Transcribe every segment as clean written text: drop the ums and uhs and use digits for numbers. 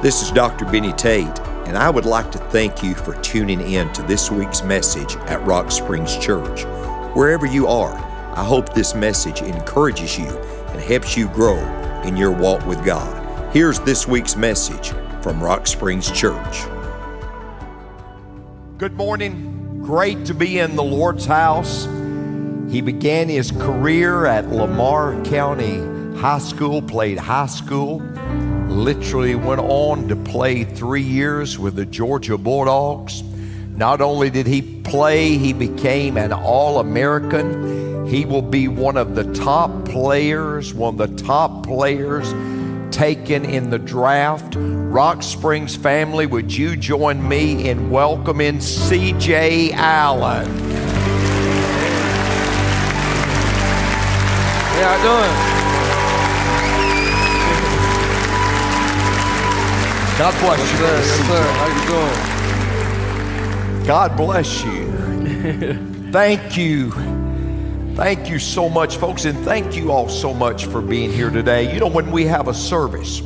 This is Dr. Benny Tate, and I would like to thank you for tuning in to this week's message at Rock Springs Church. Wherever you are, I hope this message encourages you and helps you grow in your walk with God. Here's this week's message from Rock Springs Church. Good morning. Great to be in the Lord's house. He began his career at Lamar County High School, played high school, literally went on to play 3 years with the Georgia Bulldogs. Not only did he play, he became an All-American. He will be one of the top players taken in the draft. Rock Springs family, would you join me in welcoming C.J. Allen? How y'all doing? God bless you. Yes, sir. How you doing? God bless you. Thank you. Thank you so much, folks, and thank you all so much for being here today. You know, when we have a service,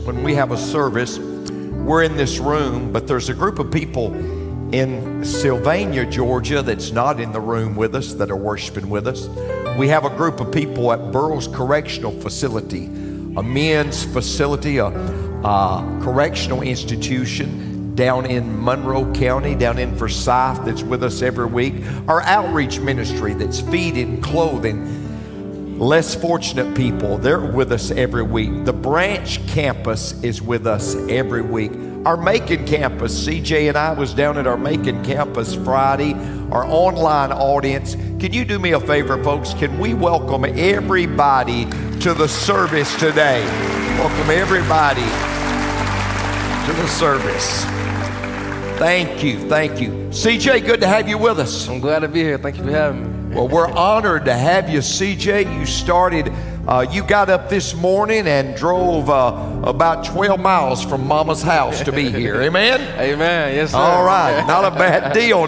we're in this room, but there's a group of people in Sylvania, Georgia, that's not in the room with us, that are worshiping with us. We have a group of people at Burroughs Correctional Facility, a men's facility, a correctional institution down in Monroe County, down in Forsyth, that's with us every week. Our outreach ministry that's feeding, clothing less fortunate people, they're with us every week. The branch campus is with us every week. Our Macon campus, CJ and I was down at our Macon campus Friday. Our online audience, can you do me a favor, folks? Can we welcome everybody to the service today? Welcome everybody to the service. Thank you. CJ, good to have you with us. I'm glad to be here. Thank you for having me. Well, we're honored to have you, CJ. You got up this morning and drove about 12 miles from Mama's house to be here. Amen? Amen. Yes, sir. All right. Not a bad deal.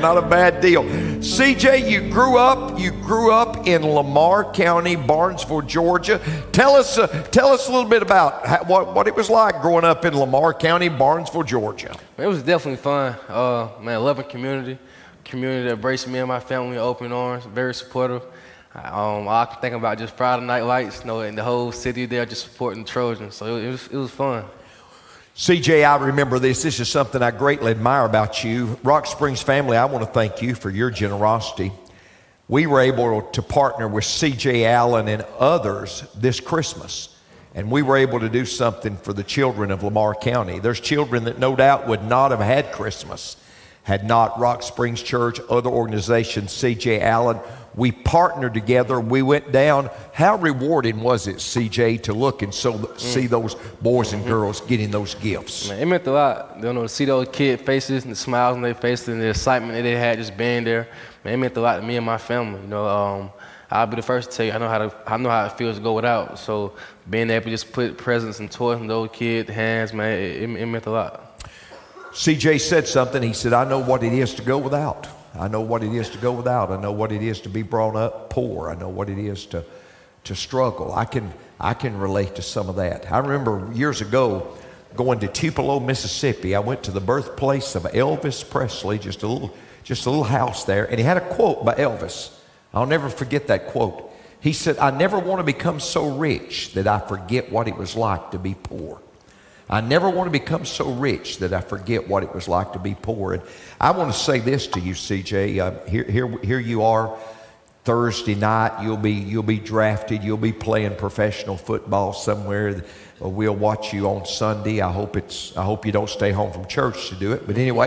CJ, you grew up in Lamar County, Barnesville, Georgia. Tell us a little bit about what it was like growing up in Lamar County, Barnesville, Georgia. It was definitely fun. Loving community that embraced me and my family with open arms, very supportive. I can think about just Friday night lights, and the whole city there just supporting the Trojans. So it was fun. CJ, I remember this. This is something I greatly admire about you. Rock Springs family, I want to thank you for your generosity. We were able to partner with CJ Allen and others this Christmas, and we were able to do something for the children of Lamar County. There's children that no doubt would not have had Christmas had not Rock Springs Church, other organizations, CJ Allen. We partnered together. We went down. How rewarding was it, CJ, to look and see those boys and girls getting those gifts? Man, it meant a lot. To see those kid faces and the smiles on their faces and the excitement that they had just being there. Man, it meant a lot to me and my family. I'll be the first to tell you, I know how it feels to go without. So being able to just put presents and toys in those kids' hands, man, it meant a lot. CJ said something. He said, I know what it is to go without. I know what it is to go without. I know what it is to be brought up poor. I know what it is to struggle. I can relate to some of that. I remember years ago going to Tupelo, Mississippi. I went to the birthplace of Elvis Presley, just a little house there, and he had a quote by Elvis. I'll never forget that quote. He said, I never want to become so rich that I forget what it was like to be poor. I never want to become so rich that I forget what it was like to be poor. And I want to say this to you, CJ. Here you are, Thursday night. You'll be drafted. You'll be playing professional football somewhere. We'll watch you on Sunday. I hope you don't stay home from church to do it. But anyway,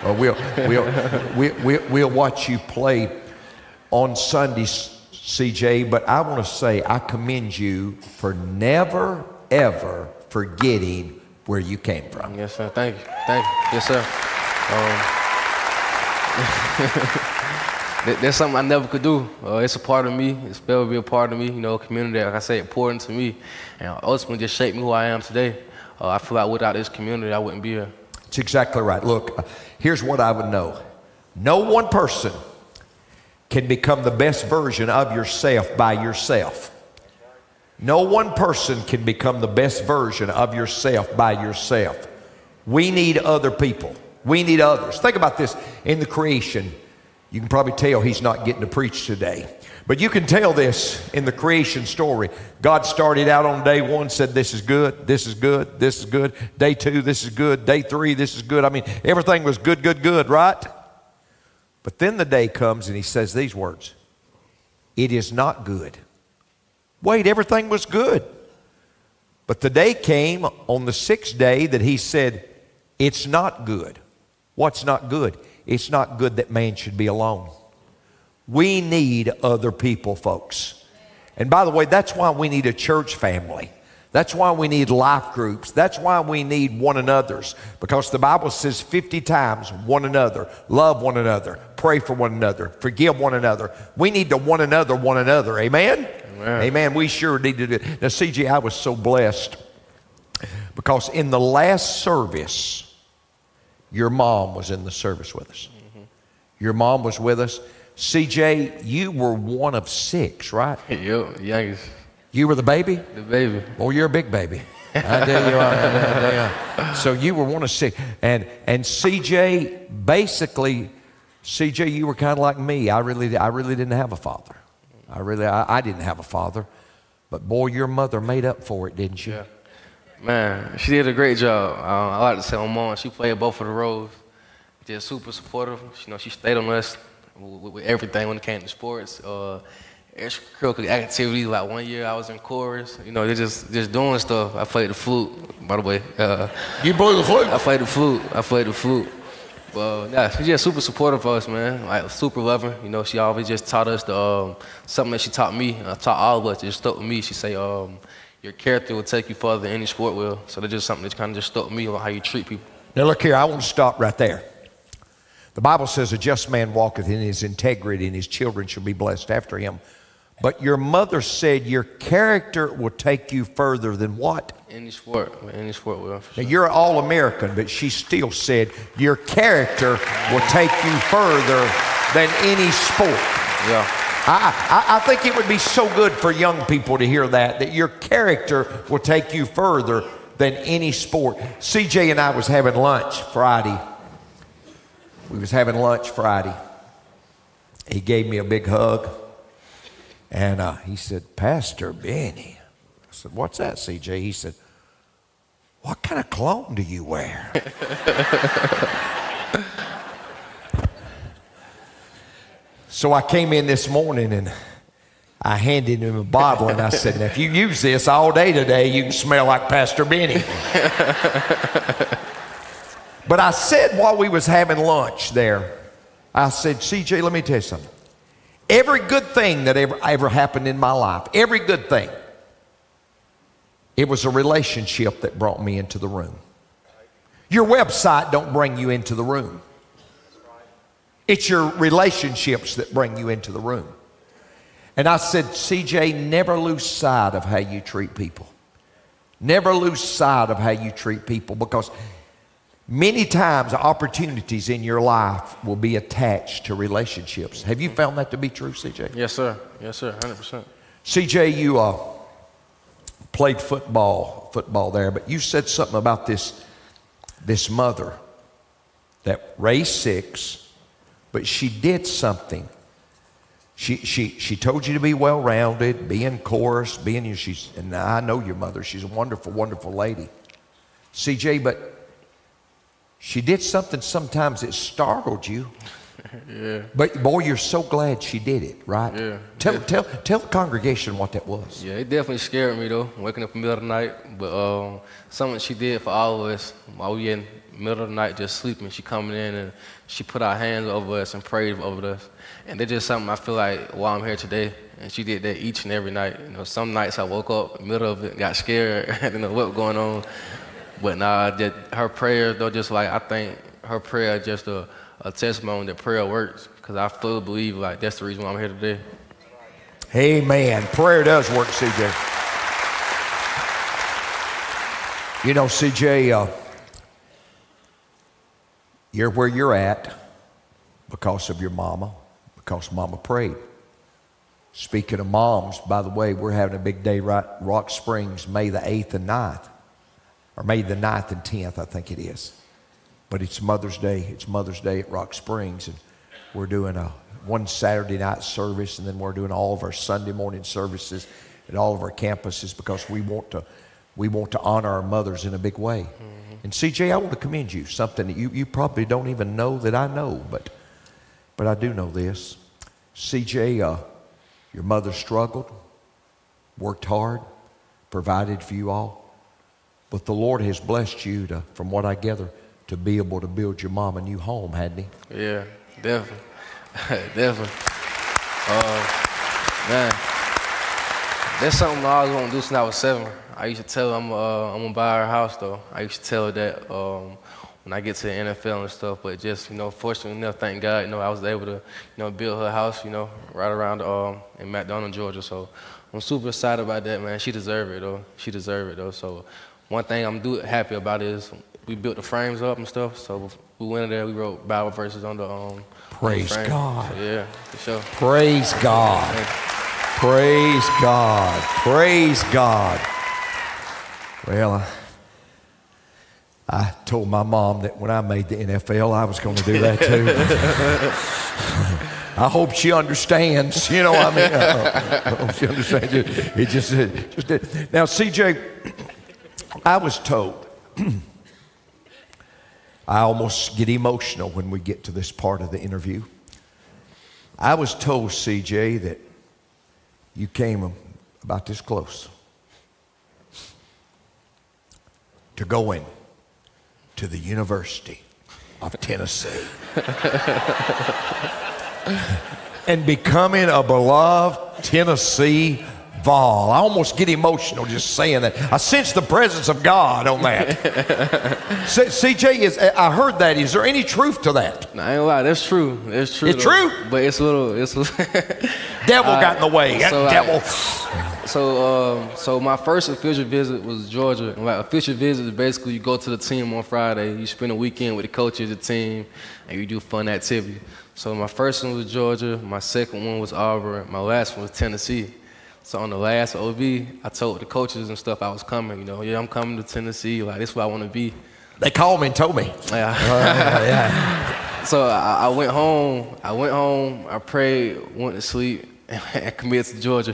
we'll watch you play on Sunday, CJ. But I want to say I commend you for never ever forgetting where you came from. Yes, sir. Thank you. Yes, sir. That's something I never could do. It's a part of me. It's supposed to be a part of me. Community, like I say, important to me, and ultimately just shaped me who I am today. I feel like without this community, I wouldn't be here. That's exactly right. Look, here's what I would know. No one person can become the best version of yourself by yourself. No one person can become the best version of yourself by yourself. We need other people. We need others. Think about this. In the creation, you can probably tell he's not getting to preach today. But you can tell this in the creation story. God started out on day one, said this is good, this is good, this is good. Day two, this is good. Day three, this is good. I mean, everything was good, good, good, right? But then the day comes and he says these words. It is not good. Wait, everything was good. But the day came on the sixth day that he said, it's not good. What's not good? It's not good that man should be alone. We need other people, folks. And by the way, that's why we need a church family. That's why we need life groups. That's why we need one another's. Because the Bible says 50 times, one another, love one another, pray for one another, forgive one another. We need to one another, one another. Amen? Amen. Amen. We sure need to do it. Now, CJ, I was so blessed because in the last service, your mom was in the service with us. Mm-hmm. Your mom was with us. CJ, you were one of 6, right? Yep, youngest. You were the baby? The baby. Oh, you're a big baby. I tell you, so you were one of 6. And CJ, basically, CJ, you were kind of like me. I really didn't have a father. I didn't have a father. But boy, your mother made up for it, didn't she? Yeah. Man, she did a great job. I like to say my mom, she played both of the roles. Just super supportive. You know, she stayed on us with everything when it came to sports. Extracurricular activities. Like one year I was in chorus. You know, they're just doing stuff. I played the flute, by the way. You played the flute? I played the flute. But yeah, she's just super supportive of us, man. Like super loving. You know, she always just taught us something that she taught me. Taught all of us. It just stuck with me. She say, your character will take you further than any sport will. So that's just something that kind of just stuck with me on how you treat people. Now look here, I want to stop right there. The Bible says a just man walketh in his integrity and his children shall be blessed after him. But your mother said your character will take you further than what? Any sport will. Now you're an All-American, but she still said your character will take you further than any sport. Yeah. I think it would be so good for young people to hear that your character will take you further than any sport. CJ and I was having lunch Friday. We was having lunch Friday. He gave me a big hug. And he said, Pastor Benny. I said, what's that, CJ? He said, what kind of cologne do you wear? So I came in this morning and I handed him a bottle and I said, now if you use this all day today, you can smell like Pastor Benny. But I said while we was having lunch there, I said, CJ, let me tell you something. Every good thing that ever happened in my life, every good thing, it was a relationship that brought me into the room. Your website don't bring you into the room. It's your relationships that bring you into the room. And I said, CJ, never lose sight of how you treat people. Never lose sight of how you treat people, because many times opportunities in your life will be attached to relationships. Have you found that to be true, CJ? Yes, sir. Yes, sir. 100%. CJ, you played football there, but you said something about this mother that raised 6, but she did something. She told you to be well-rounded, be in chorus, and I know your mother. She's a wonderful, wonderful lady. CJ, but she did something sometimes that startled you. Yeah. But boy, you're so glad she did it, right? Yeah. Tell the congregation what that was. Yeah, it definitely scared me though, waking up in the middle of the night. But something she did for all of us while we in the middle of the night just sleeping, she coming in and she put our hands over us and prayed over us. And that's just something I feel like while I'm here today. And she did that each and every night. You know, some nights I woke up in the middle of it, got scared, I didn't know what was going on. But nah, her prayer though, just like I think her prayer is just a testimony that prayer works, because I fully believe like that's the reason why I'm here today. Amen. Prayer does work, CJ. You know, CJ, you're where you're at because of your mama, because mama prayed. Speaking of moms, by the way, we're having a big day right Rock Springs, May the 8th and 9th. or May the 9th and 10th, I think it is. But it's Mother's Day. It's Mother's Day at Rock Springs, and we're doing one Saturday night service, and then we're doing all of our Sunday morning services at all of our campuses because we want to honor our mothers in a big way. Mm-hmm. And CJ, I want to commend you, something that you probably don't even know that I know, but I do know this. CJ, your mother struggled, worked hard, provided for you all, but the Lord has blessed you to, from what I gather, to be able to build your mom a new home, hadn't he? Yeah, definitely. Definitely. Man, that's something I always wanted to do since I was 7. I used to tell her I'm gonna buy her a house though. I used to tell her that when I get to the NFL and stuff, but just, fortunately enough, thank God, I was able to, build her house, right around in McDonough, Georgia. So I'm super excited about that, man. She deserves it though. She deserves it though. So one thing I'm happy about is we built the frames up and stuff. So we went in there, we wrote Bible verses on the Praise God. So, yeah, for sure. Praise God. Praise God. Praise God. Well, I told my mom that when I made the NFL, I was going to do that too. I hope she understands. I hope she understands. It just did. Now, CJ, I was told, I almost get emotional when we get to this part of the interview. I was told, CJ, that you came about this close to going to the University of Tennessee and becoming a beloved Tennessee Vol. I almost get emotional just saying that. I sense the presence of God on that. CJ, I heard that. Is there any truth to that? No, I ain't gonna lie. That's true. It's true. It's true? But it's a little. Devil got in the way. Devil. So my first official visit was Georgia. And official visit is basically you go to the team on Friday, you spend a weekend with the coaches, the team, and you do fun activity. So my first one was Georgia, my second one was Auburn, my last one was Tennessee. So on the last OV, I told the coaches and stuff I was coming, I'm coming to Tennessee, this is where I want to be. They called me and told me. Yeah. Yeah. So I went home, I prayed, went to sleep, and committed to Georgia.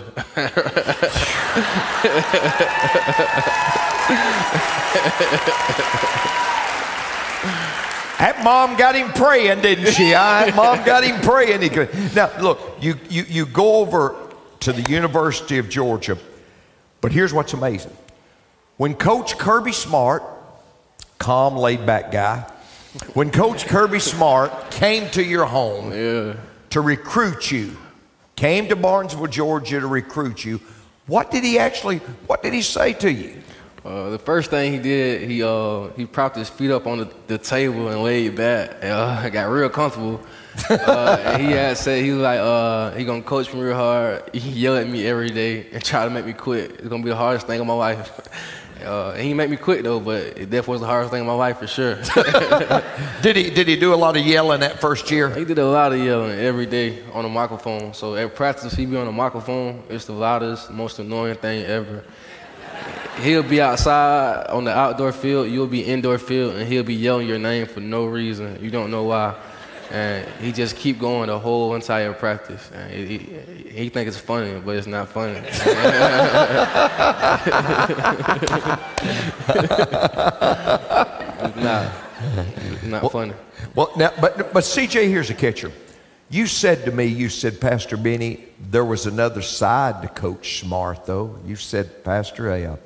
That mom got him praying, didn't she? Mom got him praying. Now, look, you go over to the University of Georgia, but here's what's amazing. When Coach Kirby Smart, calm, laid-back guy, when Coach Kirby Smart came to your home to recruit you, came to Barnesville, Georgia to recruit you, what did he say to you? The first thing he did, he propped his feet up on the table and laid back. I got real comfortable. And he had said, he was like, he gonna coach me real hard. He yell at me every day and try to make me quit. It's gonna be the hardest thing of my life. And he made me quit though, but it definitely was the hardest thing of my life for sure. Did he do a lot of yelling that first year? He did a lot of yelling every day on the microphone. So at practice, he be on the microphone. It's the loudest, most annoying thing ever. He'll be outside on the outdoor field, you'll be indoor field, and he'll be yelling your name for no reason. You don't know why. And he just keep going the whole entire practice. And he think it's funny, but it's not funny. It's not funny. Well, now, but CJ, here's a catcher. You said to me, Pastor Benny, there was another side to Coach Smart, though. You said, Pastor,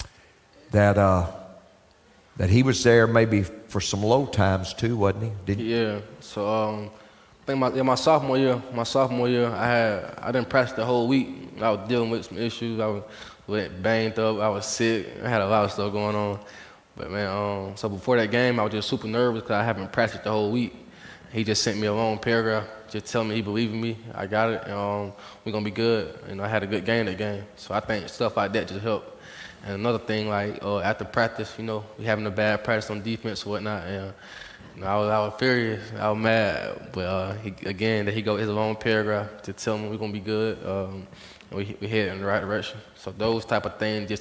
that he was there maybe for some low times too, wasn't he? Yeah. So I think my sophomore year, I didn't practice the whole week. I was dealing with some issues. I was banged up. I was sick. I had a lot of stuff going on. But man, so before that game, I was just super nervous because I haven't practiced the whole week. He just sent me a long paragraph, just telling me he believed in me. I got it, and we're gonna be good. And I had a good game that game. So I think stuff like that just helped. And another thing, after practice, we having a bad practice on defense or whatnot, and I was furious, I was mad. But he go his long paragraph to tell me we're gonna be good. We head in the right direction. So those type of things just to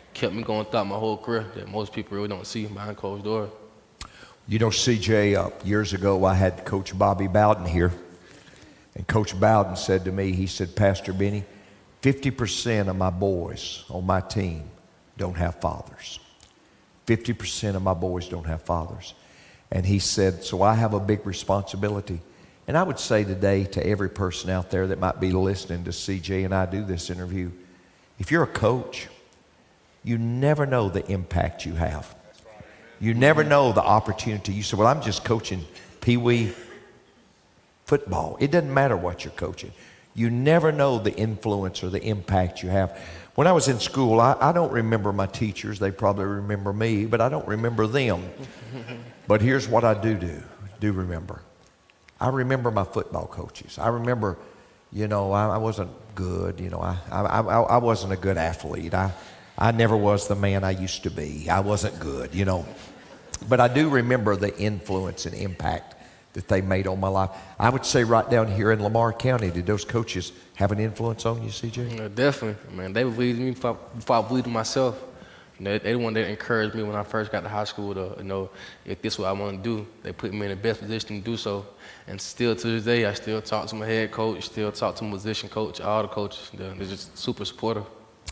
kept me going throughout my whole career that most people really don't see behind closed doors. You know, CJ, years ago I had Coach Bobby Bowden here, and Coach Bowden said to me, he said, Pastor Benny, 50% of my boys on my team don't have fathers. 50% of my boys don't have fathers. And he said, so I have a big responsibility. And I would say today to every person out there that might be listening to CJ and I do this interview, if you're a coach, you never know the impact you have. You never know the opportunity. You say, well, I'm just coaching Pee-wee football. It doesn't matter what you're coaching. You never know the influence or the impact you have. When I was in school, I don't remember my teachers. They probably remember me, but I don't remember them. But here's what I do remember. I remember my football coaches. I remember, you know, I wasn't good. You know, I wasn't a good athlete. I never was the man I used to be. I wasn't good, you know. But I do remember the influence and impact that they made on my life. I would say right down here in Lamar County, did those coaches have an influence on you, CJ? Yeah, definitely. Man, they believed in me before I believed in myself. You know, they the one that encouraged me when I first got to high school to, you know, if this is what I want to do, they put me in the best position to do so. And still to this day, I still talk to my head coach, still talk to my position coach, all the coaches. They're just super supportive.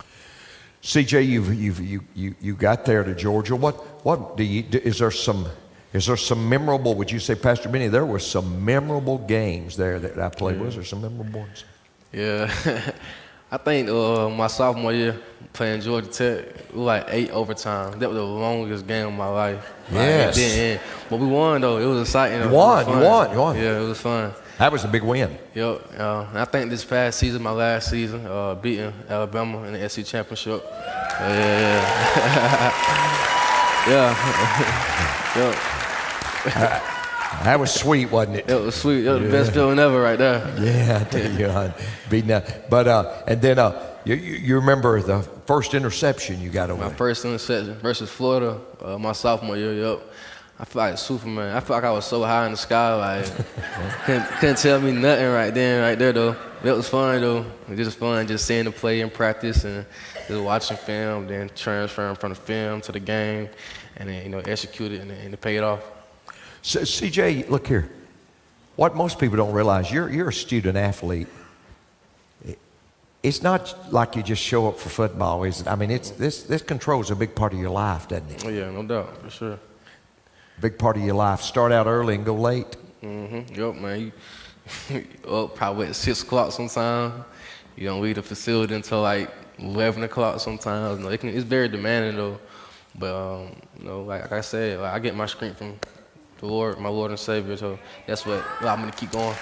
CJ, you got there to Georgia. What do you? Is there some memorable? Would you say, Pastor Benny, there were some memorable games there that I played? Yeah. Was there some memorable ones? Yeah, I think my sophomore year playing Georgia Tech, it was like 8 overtime. That was the longest game of my life. Yes. Like, it didn't end. But we won though. It was exciting. You won. Yeah, it was fun. That was a big win. Yep. I think this past season, my last season, beating Alabama in the SEC championship. Yeah. Yep. That was sweet, wasn't it? It was sweet. It was the best feeling ever right there. Yeah, I tell you, beating that. But and then you remember the first interception you got over my first interception versus Florida, my sophomore year. Yep. I feel like Superman. I feel like I was so high in the sky, like couldn't tell me nothing right there though. It was fun though. It was just fun, just seeing the play in practice and just watching film, then transferring from the film to the game, and then execute it and it paid off. So, CJ, look here. What most people don't realize, you're a student athlete. It's not like you just show up for football, is it? I mean, this controls a big part of your life, doesn't it? Oh yeah, no doubt, for sure. Big part of your life. Start out early and go late. Yup, man. You up probably at 6 o'clock sometimes. You don't leave the facility until like 11 o'clock sometimes. It's very demanding though. But like I said, I get my strength from the Lord, my Lord and Savior. So that's what allowed me to keep going.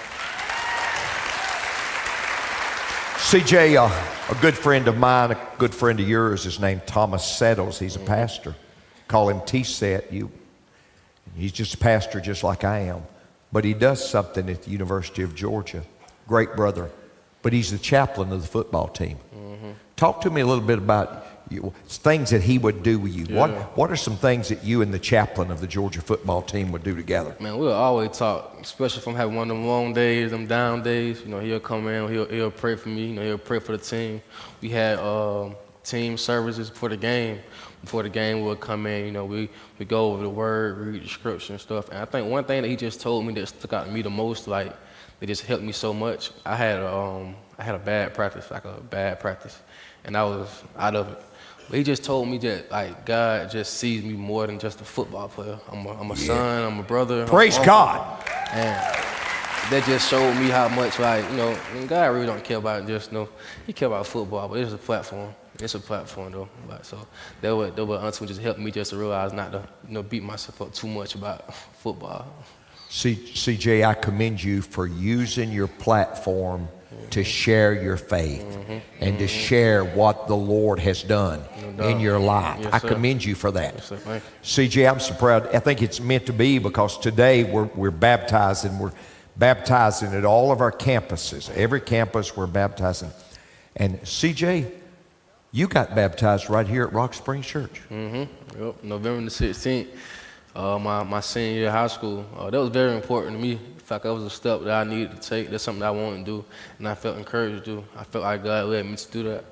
CJ, a good friend of mine, a good friend of yours is named Thomas Settles. He's a pastor. Call him T-Set. He's just a pastor just like I am. But he does something at the University of Georgia. Great brother. But he's the chaplain of the football team. Talk to me a little bit about things that he would do with you. Yeah. What are some things that you and the chaplain of the Georgia football team would do together? Man, we'll always talk, especially if I'm having one of them long days, them down days. He'll come in, he'll pray for me, he'll pray for the team. We had team services before the game. Before the game would come in, we go over the word, read the scripture and stuff. And I think one thing that he just told me that stuck out to me the most, like, it just helped me so much. I had a bad practice, and I was out of it. But he just told me that, like, God just sees me more than just a football player. I'm a son, I'm a brother. Praise God. And that just showed me how much, like, God really don't care about just, he care about football, but it's a platform. It's a platform though. Like, so that would honestly just help me just to realize not to beat myself up too much about football. CJ, I commend you for using your platform to share your faith and to share what the Lord has done in your life. Yes, I commend you for that. Yes, sir. CJ, I'm so proud. I think it's meant to be because today we're baptizing. We're baptizing at all of our campuses. Every campus we're baptizing. And CJ, you got baptized right here at Rock Springs Church. Yep. November the 16th, my senior year of high school. That was very important to me. In fact, that was a step that I needed to take. That's something that I wanted to do, and I felt encouraged to do. I felt like God led me to do that.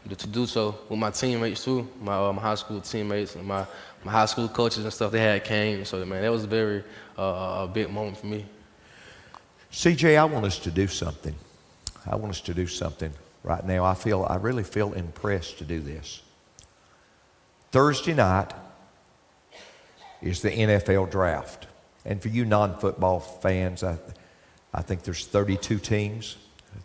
to do so with my teammates too, my high school teammates and my high school coaches and stuff. They had came, so man, that was a very a big moment for me. CJ, I want us to do something. I want us to do something right now. I really feel impressed to do this. Thursday night is the NFL draft. And for you non-football fans, I think there's 32 teams,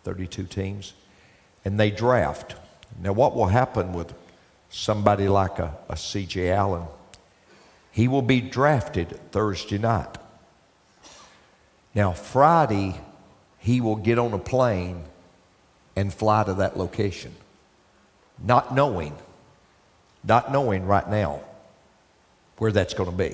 and they draft. Now what will happen with somebody like a C.J. Allen? He will be drafted Thursday night. Now Friday, he will get on a plane and fly to that location, not knowing right now where that's going to be.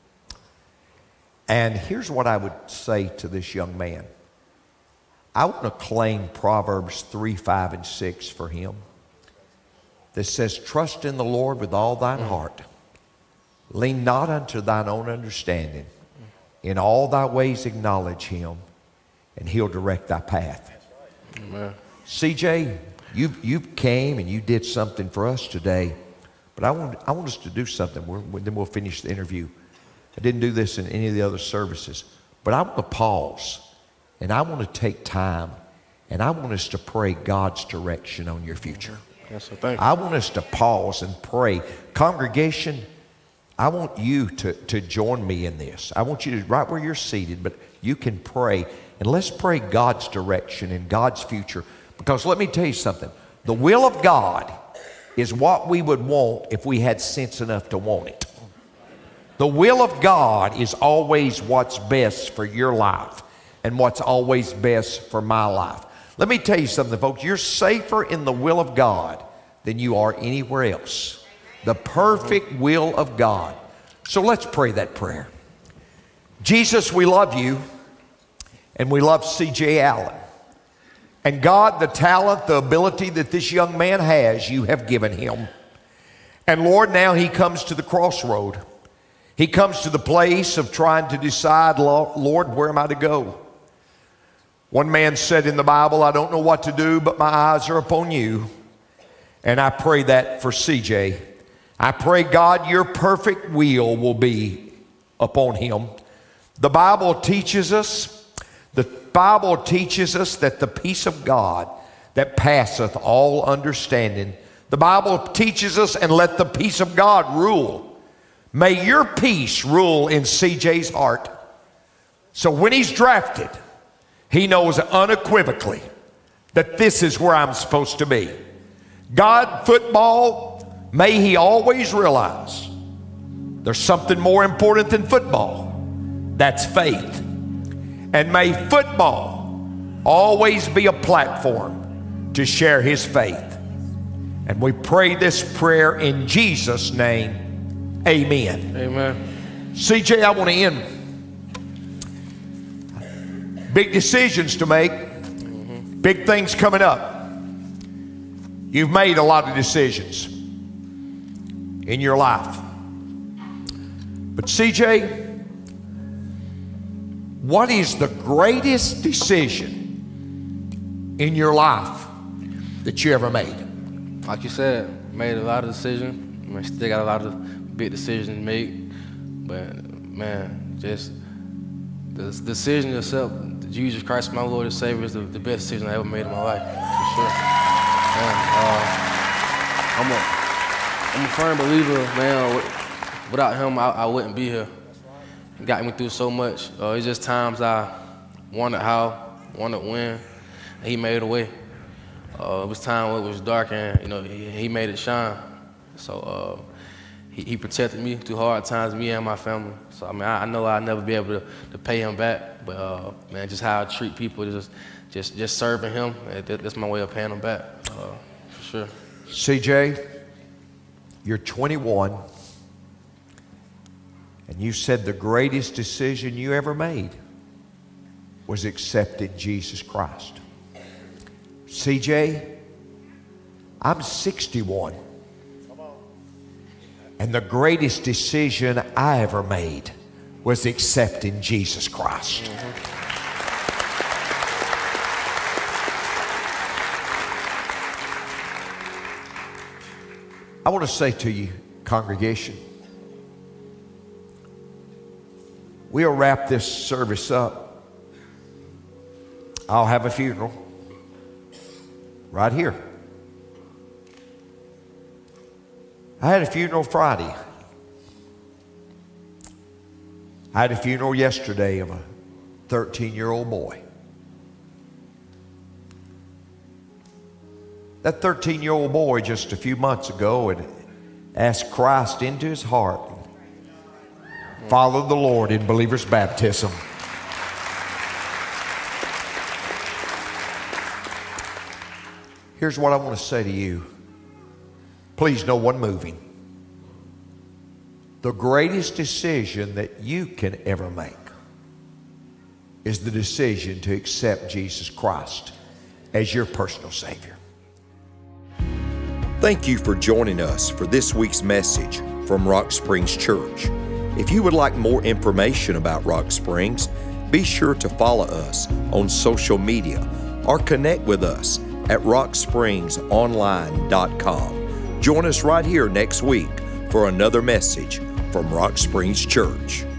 And here's what I would say to this young man. I want to claim Proverbs 3, 5, and 6 for him that says, trust in the Lord with all thine heart. Lean not unto thine own understanding. In all thy ways acknowledge him, and he'll direct thy path. Amen. CJ, you came and you did something for us today, but I want us to do something. Then we'll finish the interview. I didn't do this in any of the other services, but I want to pause, and I want to take time, and I want us to pray God's direction on your future. Yes, sir. Thank you. I want us to pause and pray. Congregation, I want you to join me in this. I want you to, right where you're seated, but you can pray, and let's pray God's direction and God's future, because let me tell you something. The will of God is what we would want if we had sense enough to want it. The will of God is always what's best for your life and what's always best for my life. Let me tell you something, folks. You're safer in the will of God than you are anywhere else. The perfect will of God. So let's pray that prayer. Jesus, we love you, and we love C.J. Allen. And God, the talent, the ability that this young man has, you have given him. And Lord, now he comes to the crossroad. He comes to the place of trying to decide, Lord, where am I to go? One man said in the Bible, I don't know what to do, but my eyes are upon you. And I pray that for CJ. I pray, God, your perfect will be upon him. The Bible teaches us that the peace of God that passeth all understanding. The Bible teaches us, and let the peace of God rule. May your peace rule in CJ's heart. So when he's drafted, he knows unequivocally that this is where I'm supposed to be. God, football, may he always realize there's something more important than football. That's faith. And may football always be a platform to share his faith. And we pray this prayer in Jesus' name. Amen. Amen. CJ, I want to end. Big decisions to make. Big things coming up. You've made a lot of decisions in your life. But CJ, what is the greatest decision in your life that you ever made? Like you said, made a lot of decisions. I still got a lot of big decisions to make, but man, just the decision itself, Jesus Christ, my Lord and Savior, is the best decision I ever made in my life, for sure. Man, I'm a firm believer, man. Without him, I wouldn't be here. He got me through so much. It's just times I wanted how, wanted when, and he made a way. It was time when it was dark, and he made it shine. So he protected me through hard times, me and my family. So I mean, I know I'll never be able to pay him back, but man, just how I treat people, just serving him, that's my way of paying him back, for sure. CJ, you're 21, and you said the greatest decision you ever made was accepting Jesus Christ. CJ, I'm 61. And the greatest decision I ever made was accepting Jesus Christ. I want to say to you, congregation, we'll wrap this service up. I'll have a funeral right here. I had a funeral Friday. I had a funeral yesterday of a 13-year-old boy. That 13-year-old boy just a few months ago had asked Christ into his heart, followed the Lord in believer's baptism. Here's what I want to say to you. Please, no one moving. The greatest decision that you can ever make is the decision to accept Jesus Christ as your personal Savior. Thank you for joining us for this week's message from Rock Springs Church. If you would like more information about Rock Springs, be sure to follow us on social media or connect with us at rockspringsonline.com. Join us right here next week for another message from Rock Springs Church.